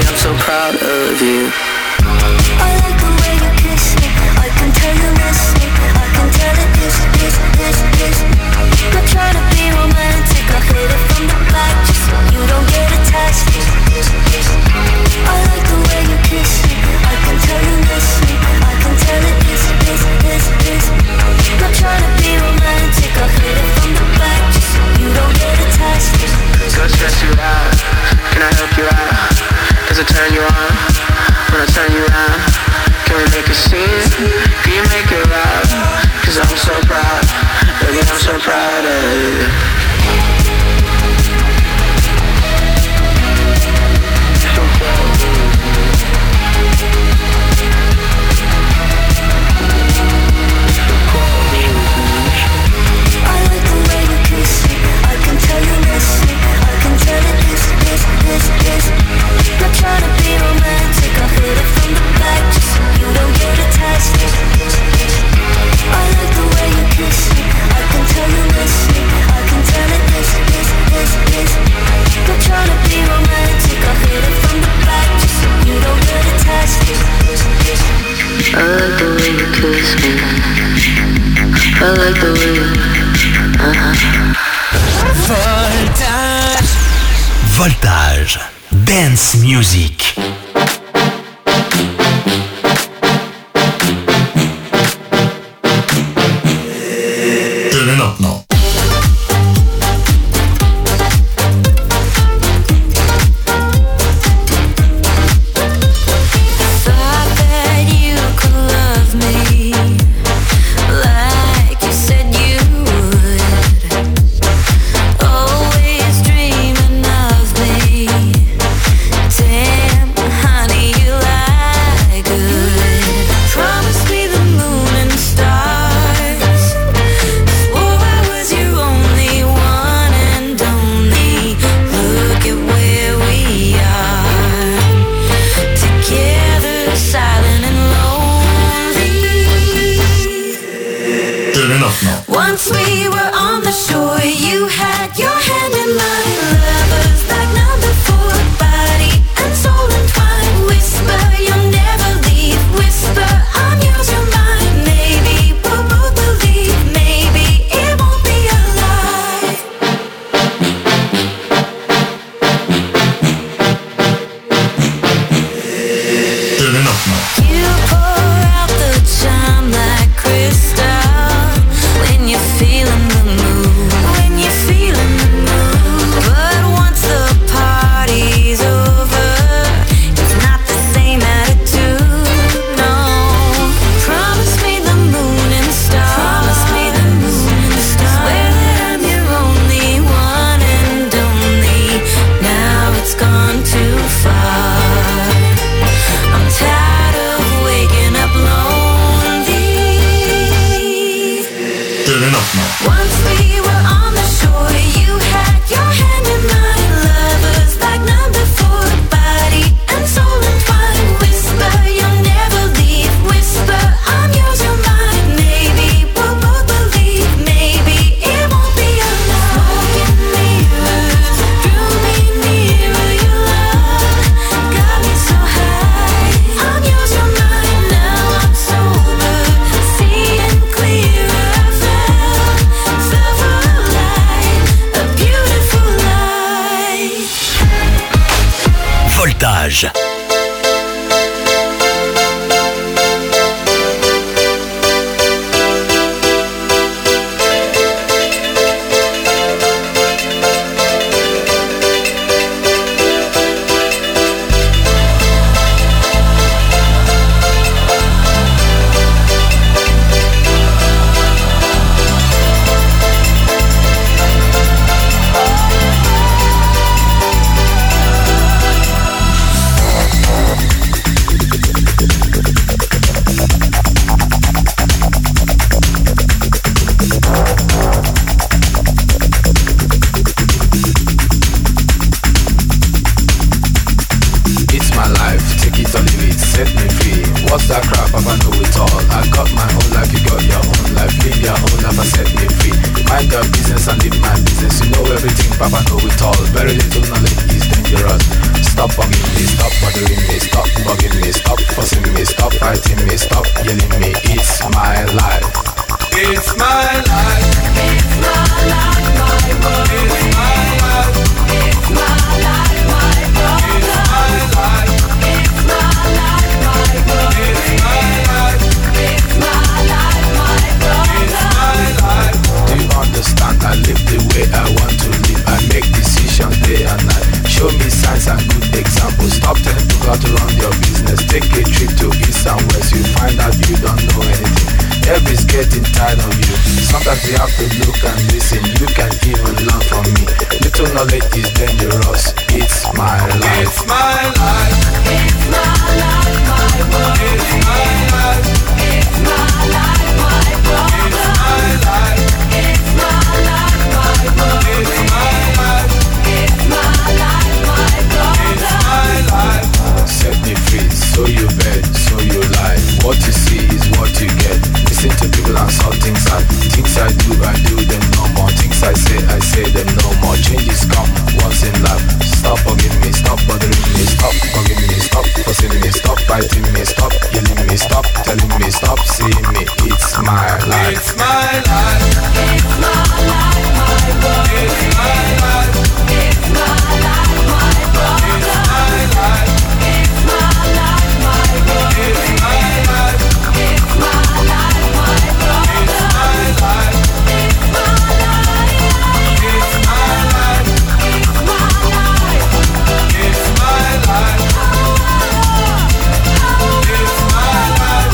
I'm so proud of you. I like the way you kiss me. I can tell you miss me. I can tell it is. Not trying to be romantic. I hit it from the back just so you don't get attached. I like the way you kiss me. I can tell you miss me. I can tell it is. Not trying to be romantic. I hit it from the back just so you don't get attached. Go stress you out. Can I help you out? Does it turn you on? When I turn you around, can we make a scene? Can you make it loud? Cause I'm so proud, baby, I'm so proud of you. So proud of you. I like the way you kiss me. I can tell you miss me. I can tell it is. Not trying to be romantic. I hit it from the back just so you don't get attached. I like the way you kiss me. I can tell you miss me. I can tell it is. Not trying to be romantic. I hit it from the back just so you don't get attached. I like the way you kiss me. I like the way you... Voltage. Dance music. maintenant. Once we were on the shore, you had your hand in mine. Lovers like number 4, body and soul entwined. Whisper, you'll never leave. Whisper, I'm yours, you're mine. Maybe we'll both believe. Maybe it won't be a lie. You pour out the charm like crystal. Feeling the mood, when you're feeling the mood. But once the party's over, it's not the same attitude, no. Promise me the moon and stars. Promise me the moon and stars. Swear that I'm your only one and only. Now it's gone too far. I'm tired of waking up lonely. Once we were on the shore, you had your hand in mine. Lovers like number 4, body and soul entwined. Whisper, you'll never leave. Whisper, I'm yours, you're mine. Maybe we'll both believe. Maybe it won't be a lie. Smoking mirrors drew me nearer. Your love got me so high. I'm yours, you're mine. Now I'm sober, seeing clearer. Voltage. Papa know it all. Very little knowledge is dangerous. Stop bugging me. me, stop bothering me, stop bugging me, stop fussing me, stop fighting me, stop yelling me. It's my life. It's my life. It's my life, my world. It's my life. It's my life, my problem. It's my life. It's my life, my world. It's my life. It's my life, my problem. It's my life. Do you understand? I live the way I want to live. I make decisions day and night. Show me signs and good examples. Stop telling people how to run your business. Take a trip to east and west. You find out you don't know anything. Everybody's getting tired of you. Sometimes you have to look and listen. You can even learn from me. Little knowledge is dangerous. It's my life. It's my life. It's my life, my world. It's my life. It's my life, my problem. It's my life. It's my life, my world. It's my life. It's my life, my problem. It's my life. Set me free, so you bet, so you lie. What you see is what you get. Listen to people and saw things I do them no more. Things I say them no more. Changes come once in life. Stop bugging me, stop bothering me, stop bugging me, stop fussing me, stop fighting me, stop yelling me, stop telling me, stop seeing me. It's my life. It's my life. It's my life, my world. It's my life. It's my life, my problem. It's my life. It's my life, my world. It's my life. It's my life, my problem. It's my life. It's my life. It's my life. It's my life. It's my life. It's my life.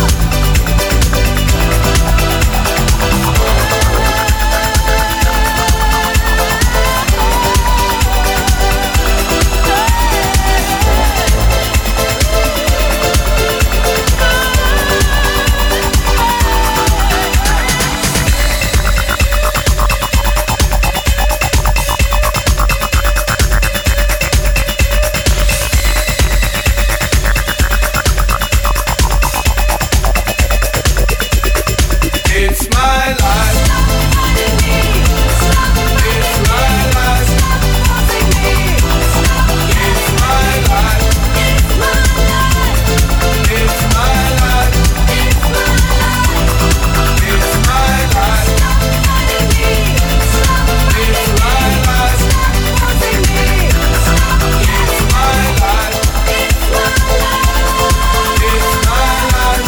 It's my life. Stop fighting me. Stop It's my life. forcing me. Stop It's my life. It's my life. It's my life. It's my life. It's my life. Stop fighting me. Stop It's my life. forcing me. Stop It's my life. It's my life. It's my life.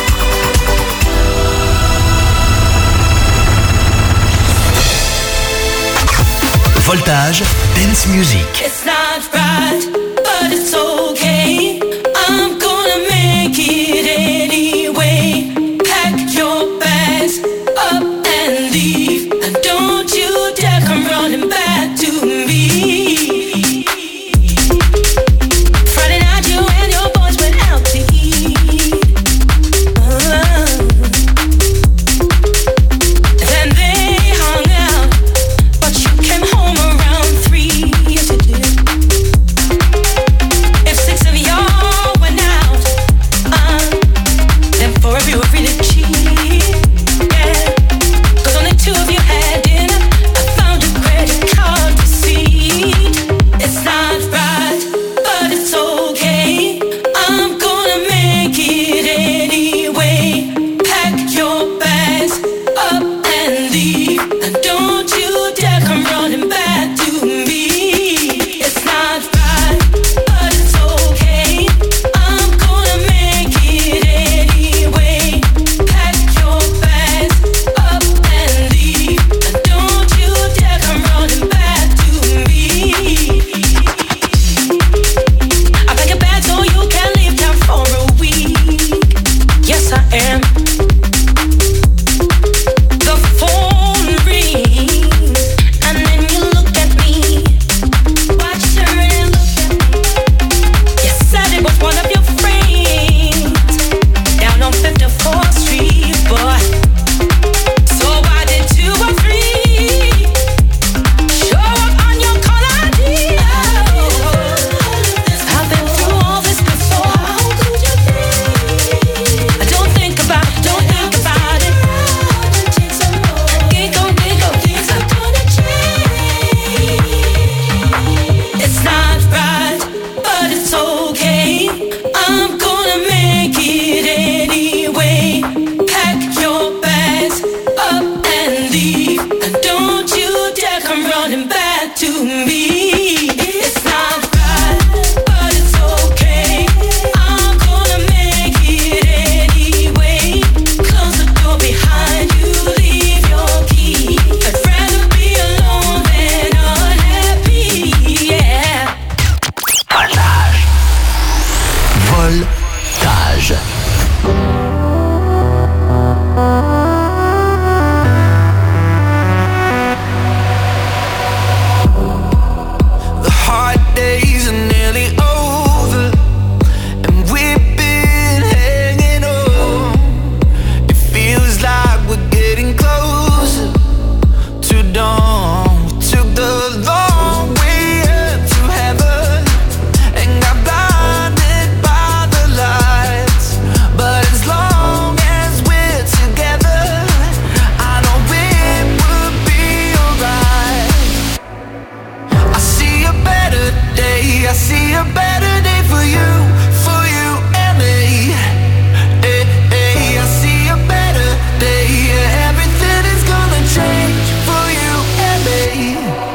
Voltage Dance Music. It's not right, but it's okay. I'm gonna make it anyway. Pack your bags up and leave. And don't you dare come running back to me. Friday night, you and your boys went out to eat. Then they hung out, but you came home around 3. Yes, you did. Voltage. The hard days are nearly over, and we've been hanging on. It feels like we're getting closer to dawn. We took the long way up to heaven and got blinded by the lights. But as long as we're together, I know it will be alright. I see a better day, I see a better day for you and me. Hey, hey, I see a better day, yeah, everything is gonna change for you and me.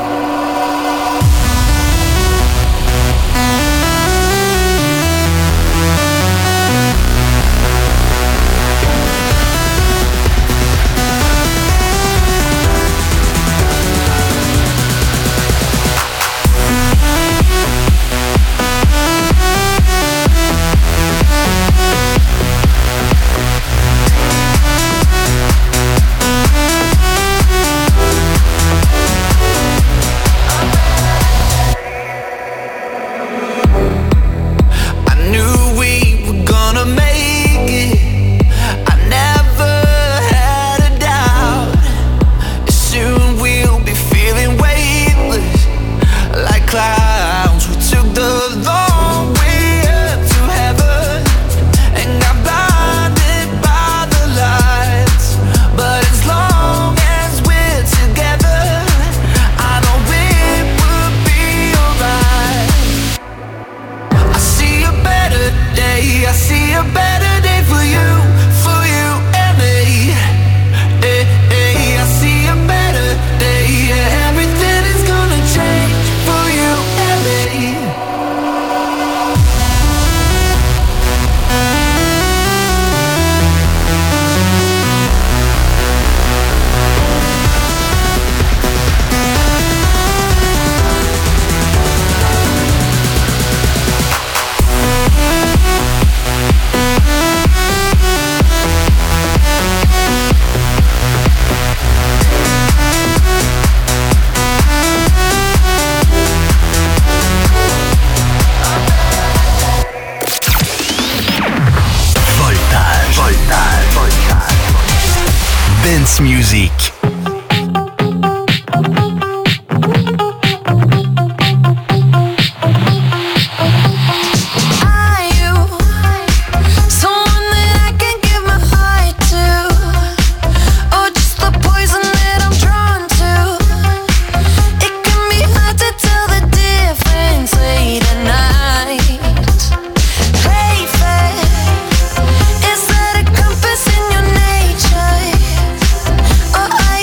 I knew we were gonna make it. I never had a doubt. Soon we'll be feeling weightless like clouds. We took the long way up to heaven and got blinded by the lights. But as long as we're together, I know it will be alright. I see a better day, I see a better day for you and me. Hey, hey, I see a better day, yeah, everything is gonna change for you and me. Voltage. Dance music. Are you someone that I can give my heart to, or just the poison that I'm drawn to? It can be hard to tell the difference late at night. Play fair, is that a compass in your nature, or are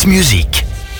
Dance Music.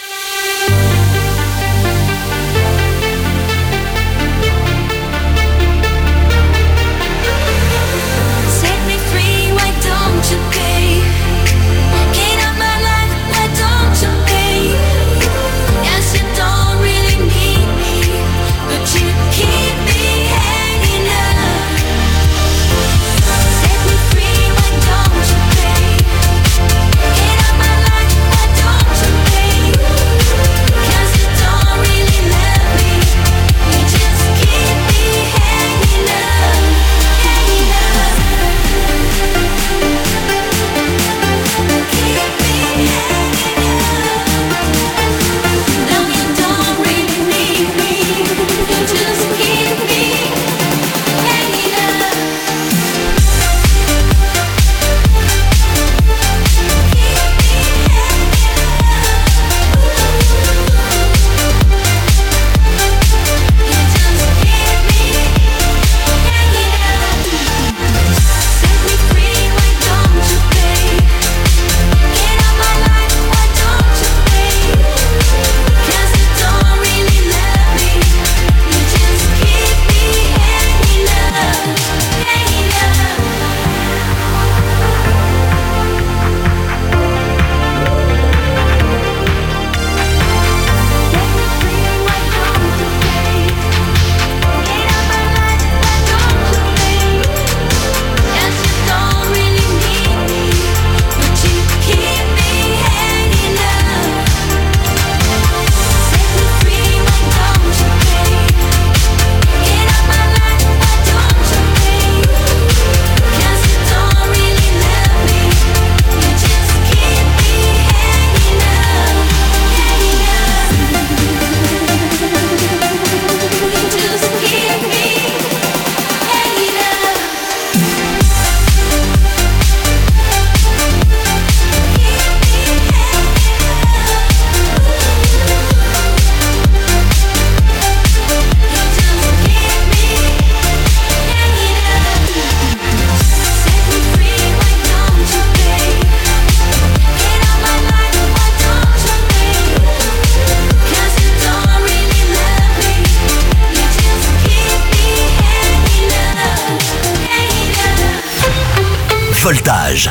Voltage.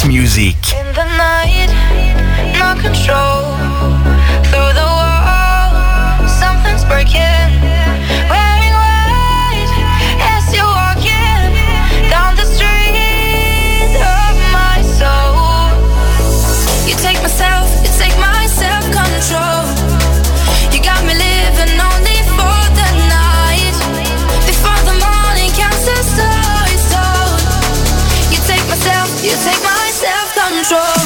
Music. In the night, no control. Through the wall, something's breaking. Wearing white as you're walking down the street of my soul. You take my self-control. You got me living only for the night. Before the morning comes, the story's told. You take my self-control.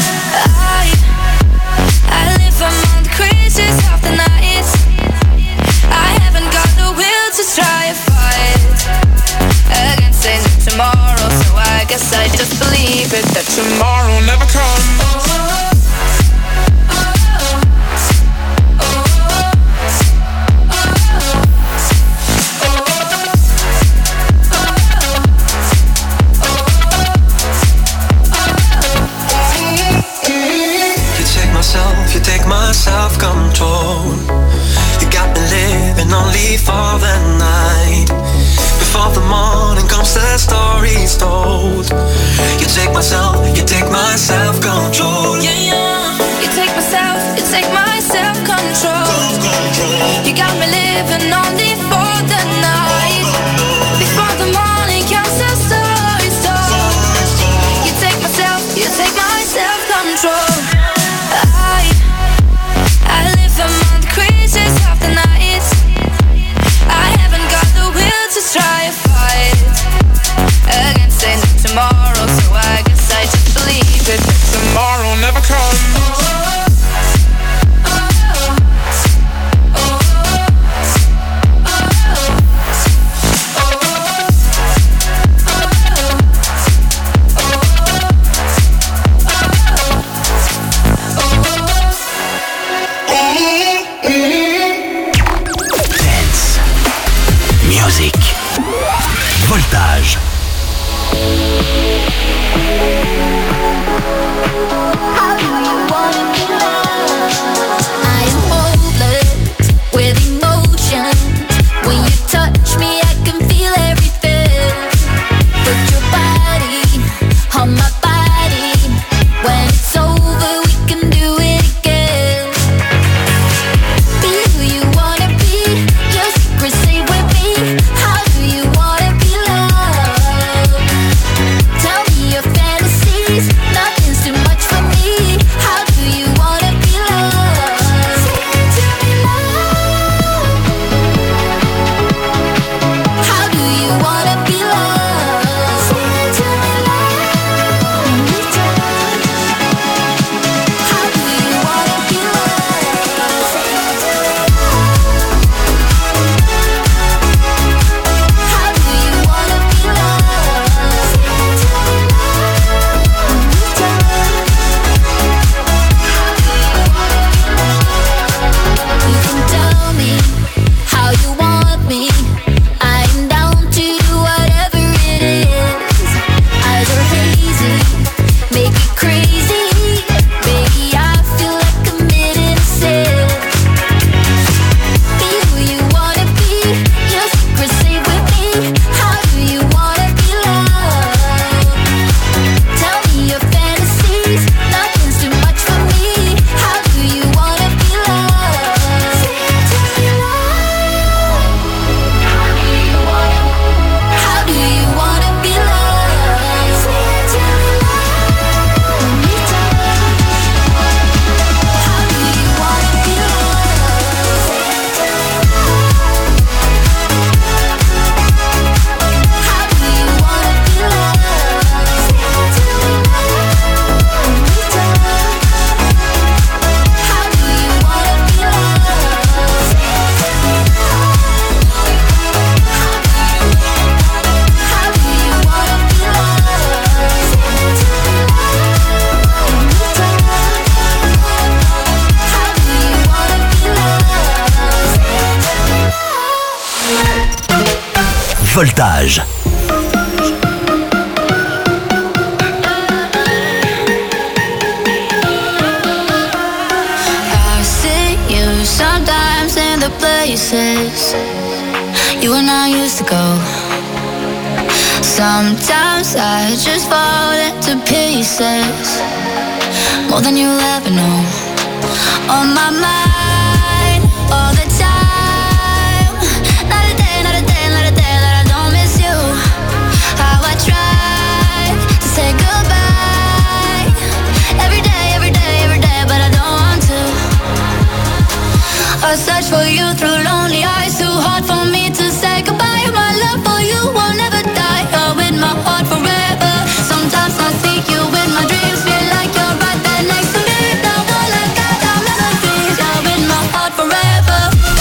I live among the creatures of the night. I haven't got the will to try a fight against tomorrow, so I guess I just believe it that tomorrow never comes. You take my self-control. You got me living only for the night. Before the morning comes, the story's told. You take my self-control. Yeah, yeah. You take my self-control. You got me living only for the night. Before the morning comes, the story's told. You take my self-control. I live among the creatures of the night. I haven't got the will to try a fight against tomorrow, so I guess I just believe it that tomorrow never comes. Voltage. How do you wanna be loved? I am hopeless with emotion. When you touch me, I can feel everything. Put your body on my body. When it's over, we can do it again. Be who you wanna be. Your secret, stay with me. How do you wanna be loved? Tell me your fantasies. Nothing's too much for me. How do you wanna be loved? Say it to me, love. How do you wanna be loved? Say it to me, love. How do you wanna be loved? Say it to me, love. How do you wanna be loved? Say it to me, love. You can tell me how you want me. I'm down to do whatever it is. Eyes are hazy, make it crazy. Baby, I feel like committing a sin. Be who you wanna be. Your secret, stay with me. How do you wanna be loved? Tell me your fantasies. Nothing's too much for me. How do you wanna be loved? Say it to me, love. How do you wanna be loved? Say it to me, love. How do you wanna be loved? Say it to me, love. How do you wanna be loved? Say it to me, love. How do you wanna be loved? Say it to me, how do you wanna be loved? Say it to me, how do you wanna be loved? Voltage. I see you sometimes in the places you and I used to go. Sometimes I just fall into pieces, more than you ever know. On my mind all the time. Not a day, not a day, not a day that I don't miss you. How I try to say goodbye every day, every day, every day, but I don't want to. I search for you through lonely eyes, too hard for me to say goodbye. My love for you will never die. You're in my heart forever. Sometimes I seek you in my dreams, feel like you're right there next to me. Now all I got are memories. You're in my heart forever.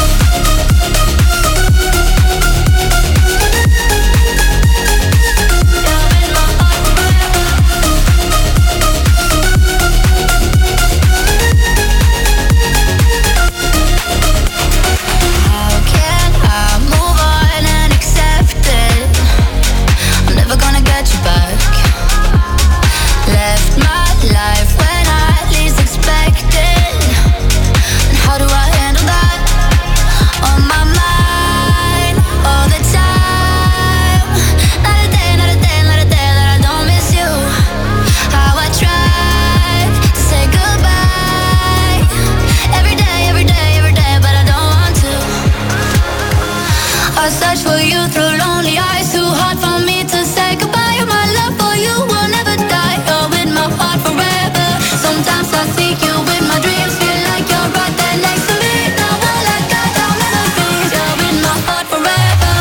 I search for you through lonely eyes, too hard for me to say goodbye. My love for you will never die. You're in my heart forever. Sometimes I seek you in my dreams, feel like you're right there next to me. Now all I got are memories. You're in my heart forever.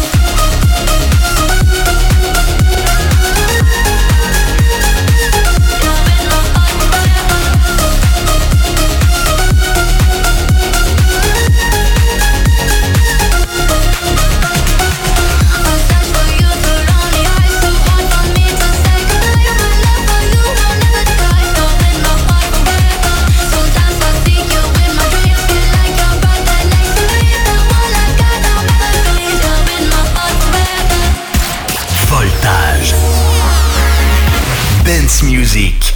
Dance music.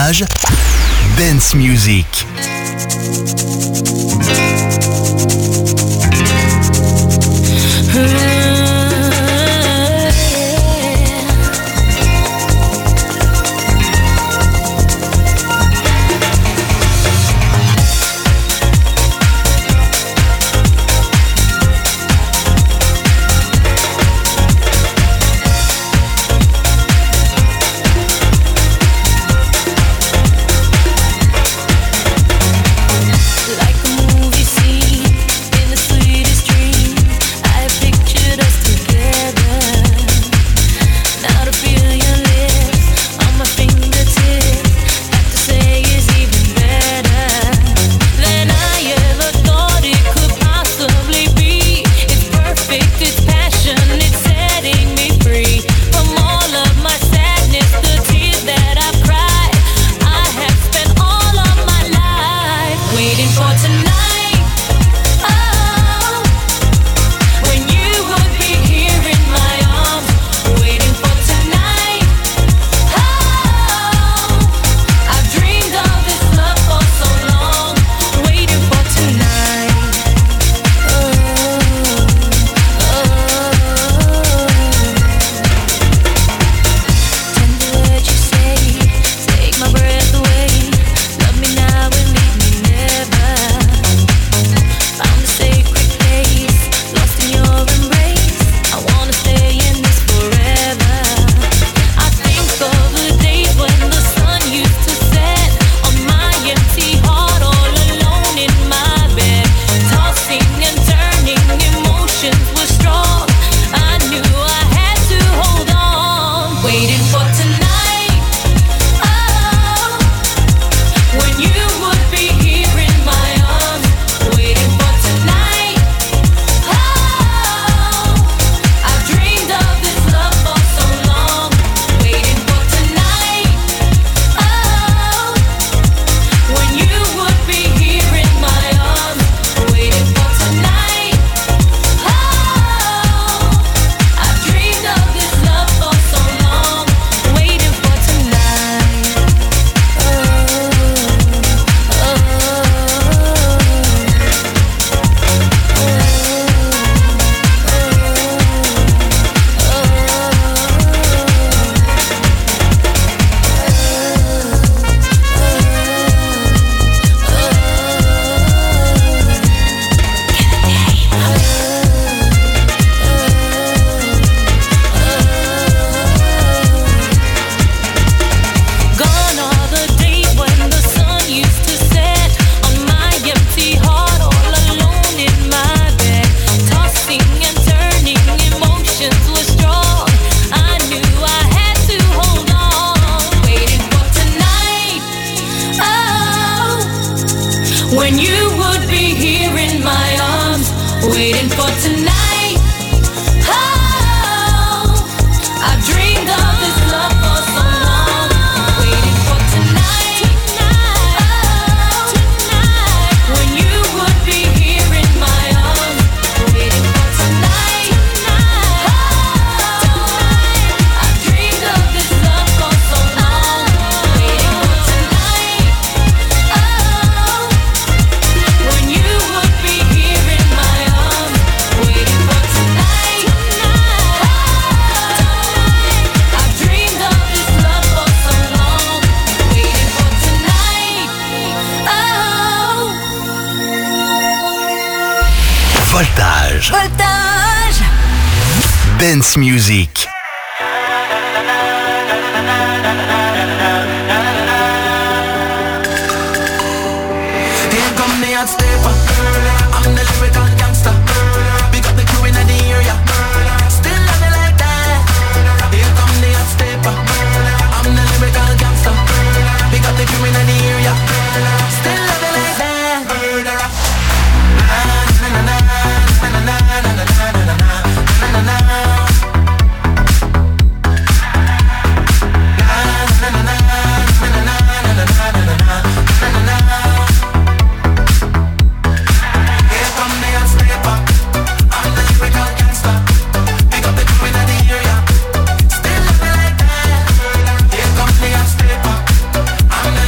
Voltage, Dance Music. Voltage. Voltage. Dance Music. Here come the hot stepper. I'm the lyrical gangster. We got the crew in the area. Still love me like that. Here come the hot stepper. I'm the lyrical gangster. We got the crew in the area. Still love me like that. Murderer. Na na na na na na na na na na na na na. I'm the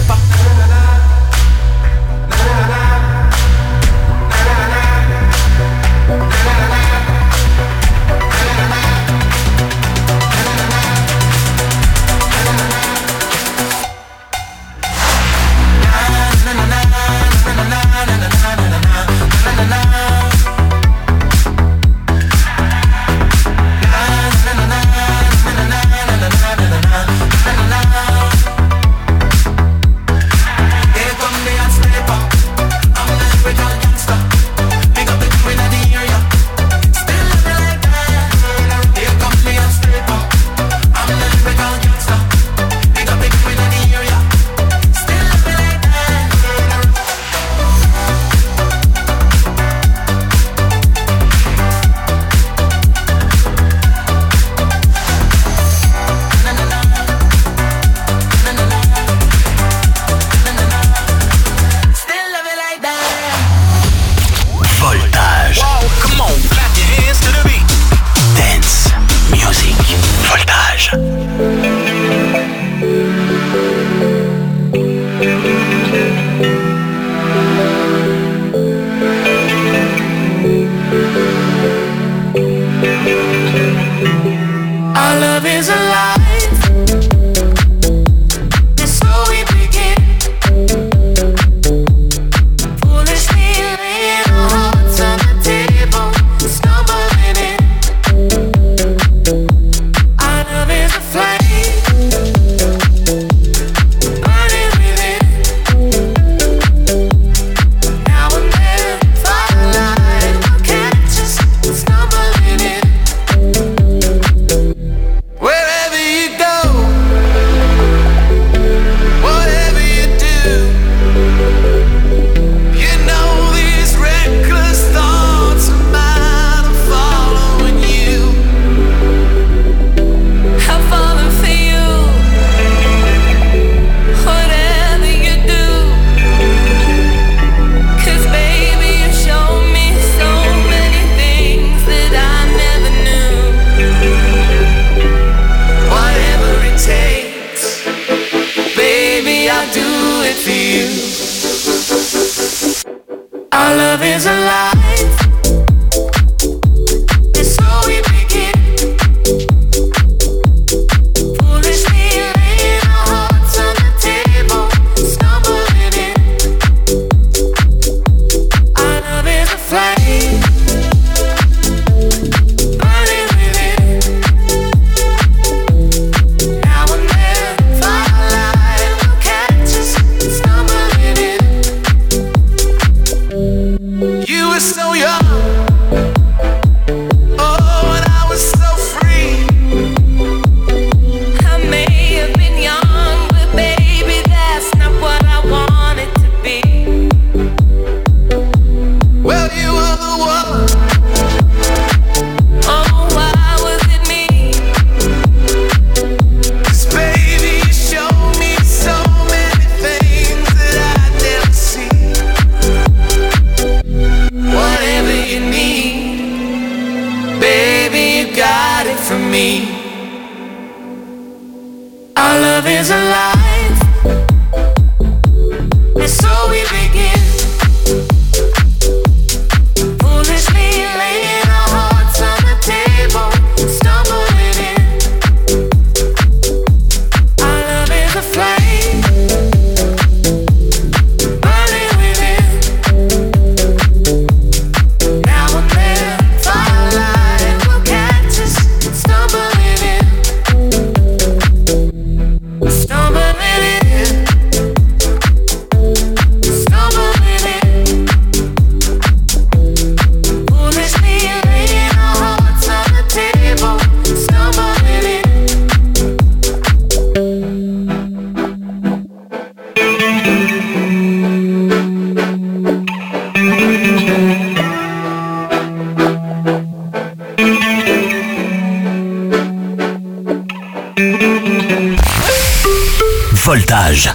Voltage.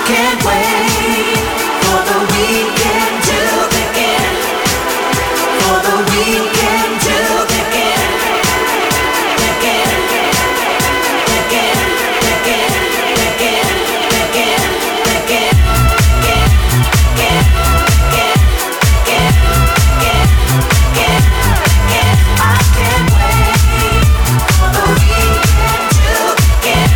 can't wait for the weekend to begin. For the weekend to begin. Begin. Begin. Begin. Begin. Begin. Begin. I can't wait for the weekend to begin.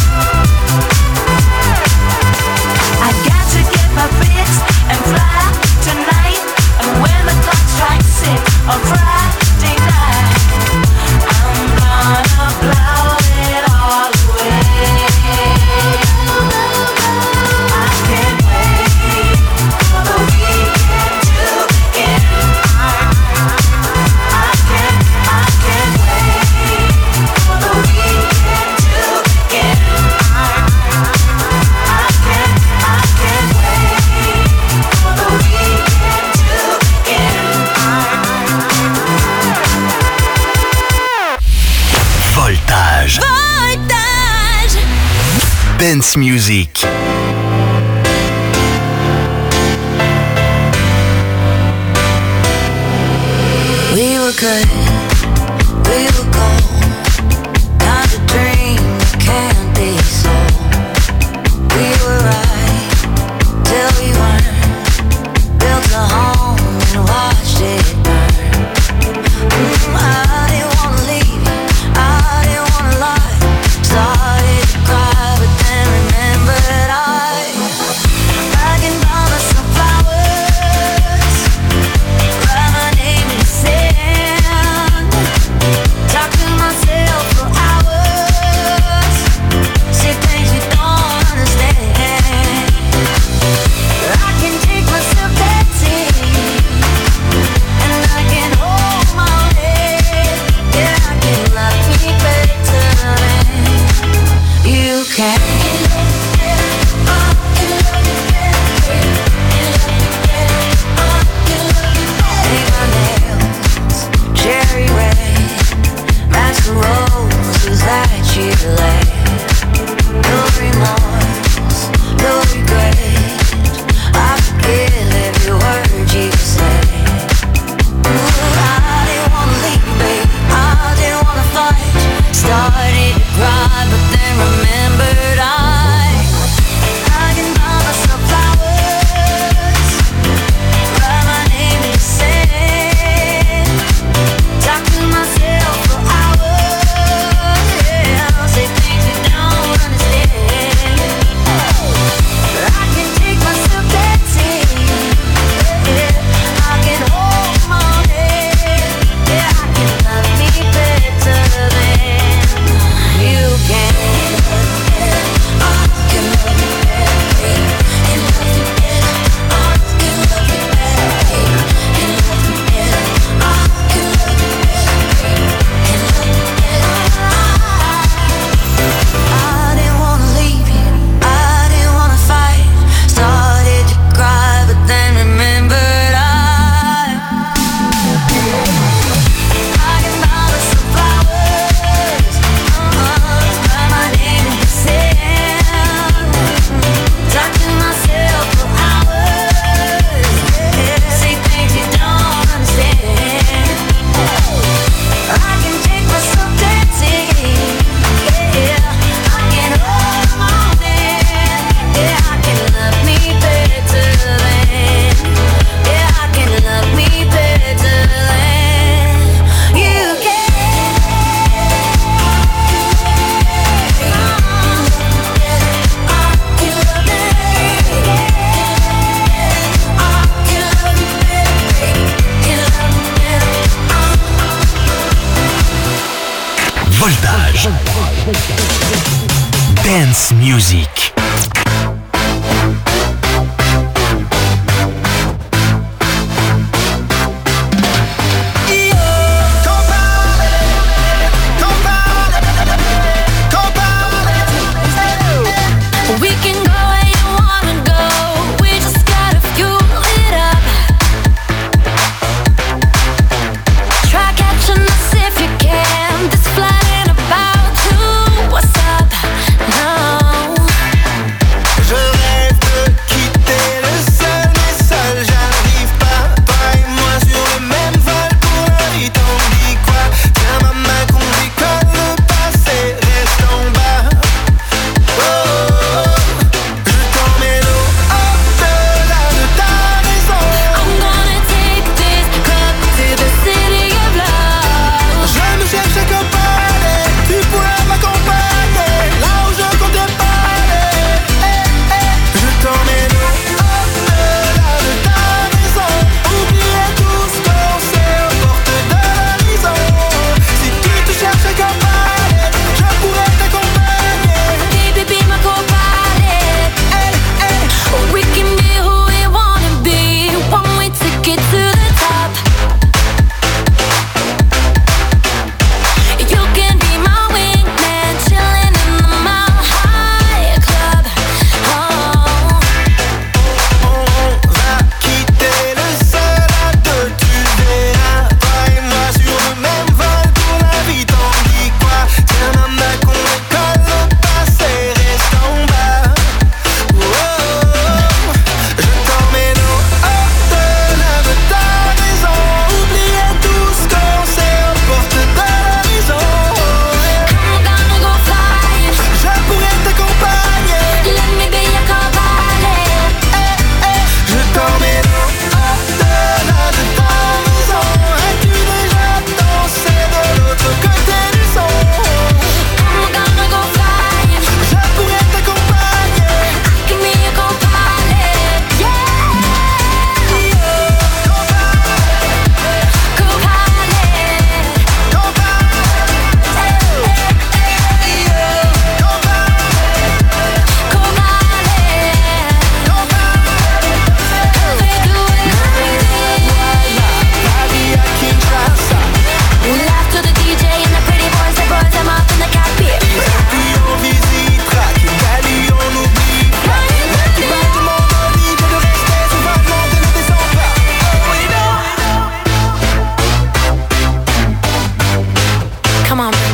I got to get my fix and fly tonight. And when the clock strikes 6 on Friday night, I'm gonna blow it all away. I can't wait for the weekend to begin. I can't wait for the weekend to begin. I can't wait for the weekend to begin. Voltage. Voltage. Dance music. We were good, we were gold. Not a dream that can't be sold. We were right till we weren't. Built a home and watched it burn. I didn't wanna leave, I didn't wanna lie. Started to cry, but then remembered I can buy myself flowers, write my name in the sand, talk to myself for hours, say things you don't understand. I can take myself dancing, and I can hold my head. Yeah, I can love me better than you can. Paint my nails cherry red, match the roses that you laid. No remorse, no regret. I forgive every word you say. I didn't wanna leave, babe, I didn't wanna fight. Started to cry, but then remembered I can buy myself flowers, write my name in the sand, talk to myself for hours, yeah, say things you don't understand. I can take myself dancing, yeah, I can hold my head, yeah, I can love me better than you can. I can love you better, can love you better. I can love you better, can love you better. I can love you better, can love you better. I didn't wanna leave you, I didn't wanna fight. Started to cry, but then remembered I can buy myself flowers, write my name in the sand, talk to myself for hours, yeah, say things you don't understand. I can take myself dancing, yeah, I can hold my hand, yeah, I can love me better than, yeah, I can love me better than you can. Voltage. Dance music. We can go where you wanna go. We just gotta fuel it up. Try catching us if you can. This flight ain't about to. What's up? No.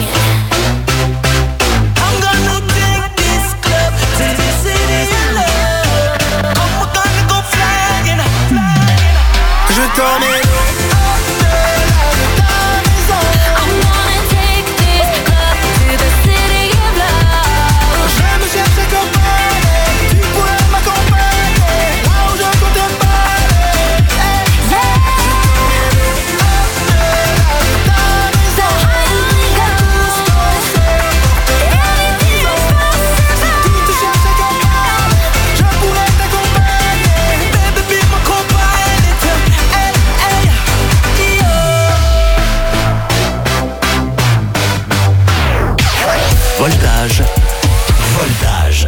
I'm gonna take this club to the city of love. Come, we're gonna go flying, flying. Je t'emmène. Voltage. Voltage.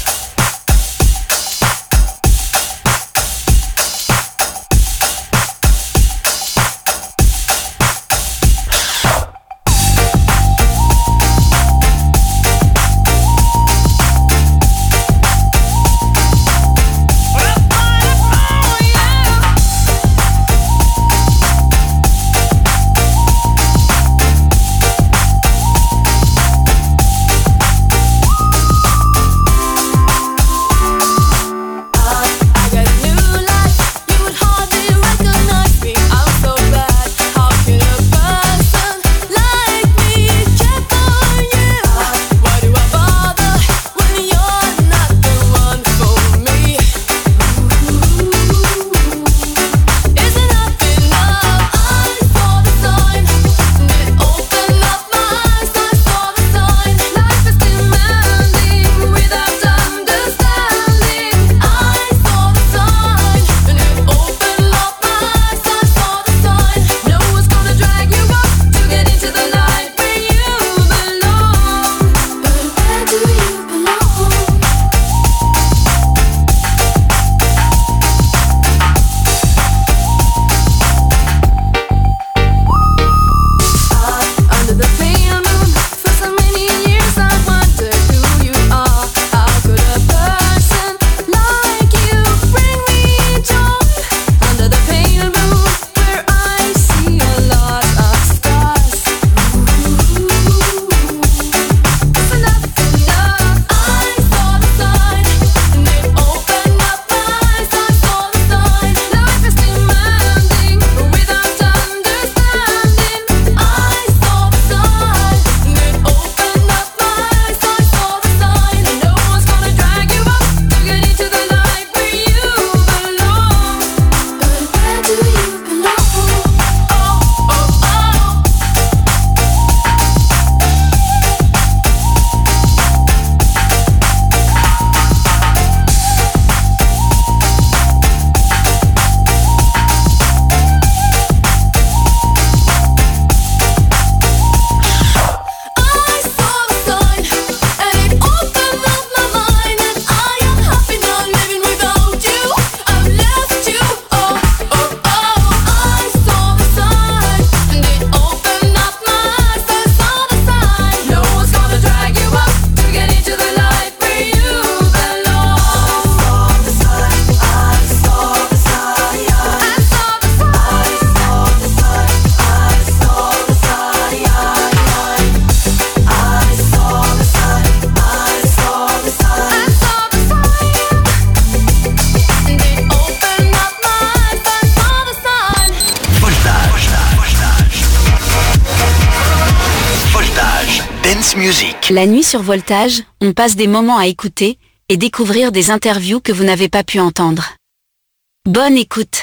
Music. La nuit sur Voltage, on passe des moments à écouter et découvrir des interviews que vous n'avez pas pu entendre. Bonne écoute.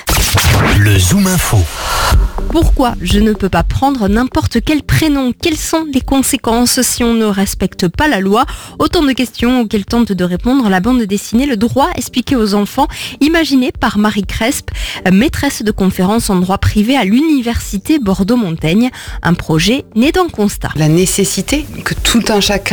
Le Zoom Info. Pourquoi je ne peux pas prendre n'importe quel prénom? Quelles sont les conséquences si on ne respecte pas la loi? Autant de questions auxquelles tente de répondre la bande dessinée Le droit expliqué aux enfants, imaginée par Marie Cresp, maîtresse de conférences en droit privé à l'université Bordeaux-Montaigne. Un projet né d'un constat. La nécessité que tout un chacun